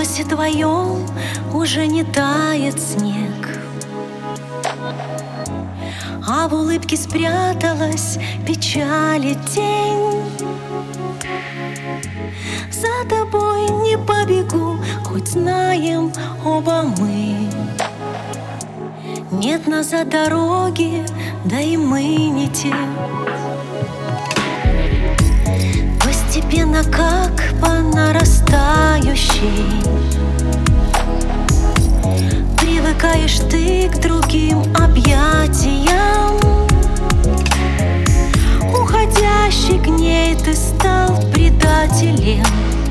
носе твоем уже не тает снег, а в улыбке спряталась печали тень. За тобой не побегу, хоть знаем оба мы, нет назад дороги, да и мы не те. Постепенно, как по нарастающей, привыкаешь ты к другим объятиям. Уходящий к ней ты стал предателем,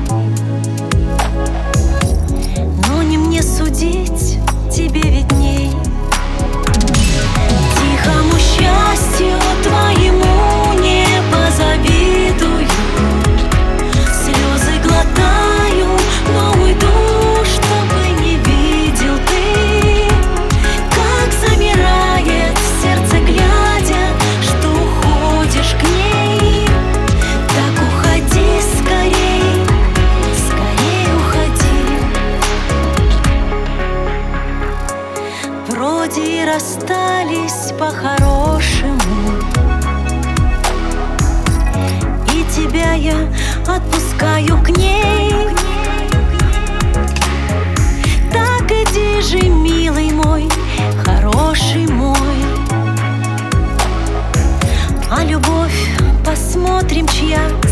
но не мне судить, тебе видней. Тихому счастью твоему не позавидую, слезы глотаю, но уйду, чтобы не видел ты, как замирает сердце, глядя, что уходишь к ней. Так уходи скорей, скорей уходи. Вроде и расстались по-хорошему, и тебя я отпускаю к ней. Так иди же, милый мой, хороший мой, а любовь посмотрим, чья